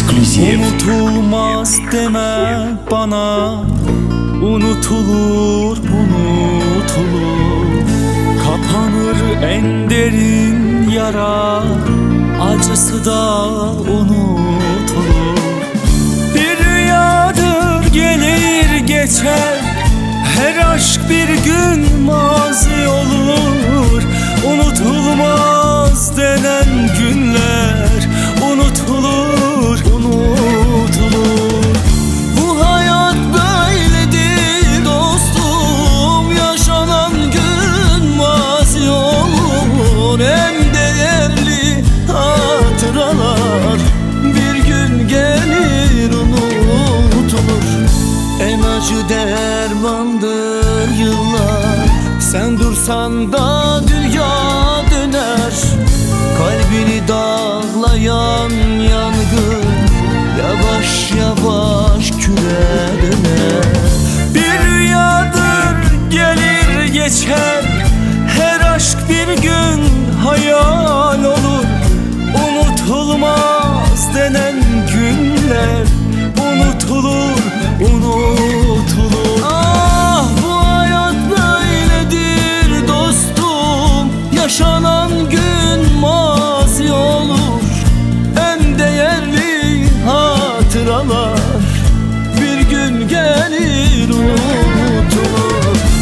Eksklusif. Unutulmaz deme bana, unutulur unutulur. Kapanır en derin yara, acısı da unutulur. Bir rüyadır gelir geçer, her aşk bir gün mazi olur. Unutulmaz denen günler unutulur, unutulur. Bu hayat böyledir dostum, yaşanan gün mazi olur. En değerli hatıralar bir gün gelir unutulur. En acı dermandır yıllar, sen dursan da dünya döner. Kalbini dağlayan yangın yavaş yavaş küle döner. Bir rüyadır gelir geçer, her aşk bir gün hayal olur. Unutulmaz denen günler unutulur, unutulur. Ah, bu hayat böyledir dostum, yaşanan gün mazi olur. En değerli hatıralar bir gün gelir unutulur.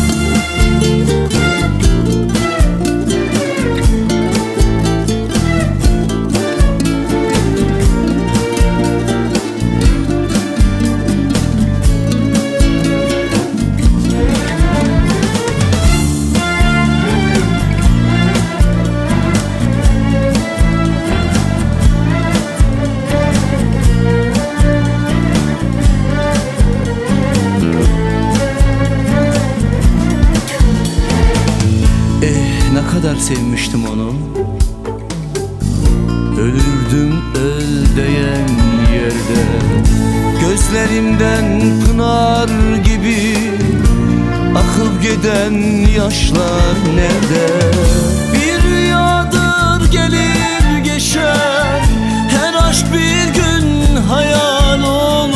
Ne kadar sevmiştim onu, ölürdüm öldeyen yerde. Gözlerimden pınar gibi akıp giden yaşlar nerede? Bir rüyadır gelir geçer, her aşk bir gün hayal olur.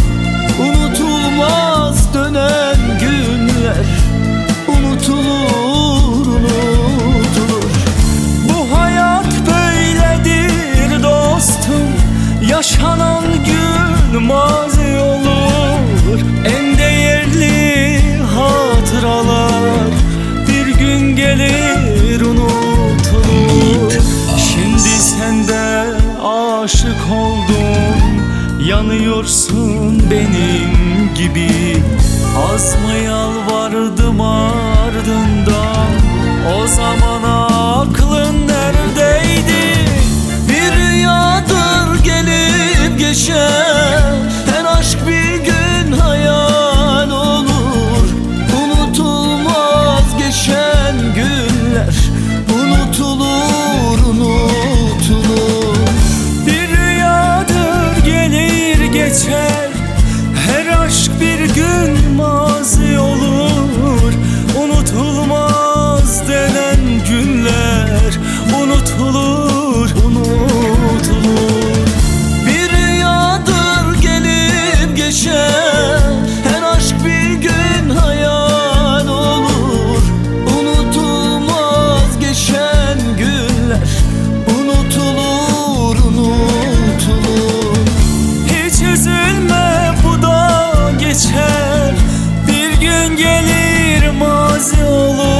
Unutulmaz dönen günler unutulur, unutulur. Bu hayat böyledir dostum, yaşanan gün mazi olur. En değerli hatıralar bir gün gelir unutulur. Şimdi sen de aşık oldun, yanıyorsun benim gibi. Az mı yalvardım ardından, o zaman aklın neredeydi? Bir rüyadır gelip geçer, her aşk bir gün hayal olur. Unutulmaz geçen günler unutulur, unutulur. Bir rüyadır gelir geçer, her aşk bir gün mazi olur. Unutulmaz denen günler unutulur, unutulur. Bir rüyadır gelip geçer, her aşk bir gün hayal olur. Unutulmaz geçen günler unutulur, unutulur. Hiç üzülme, bu da geçer, bir gün gelir mazi olur.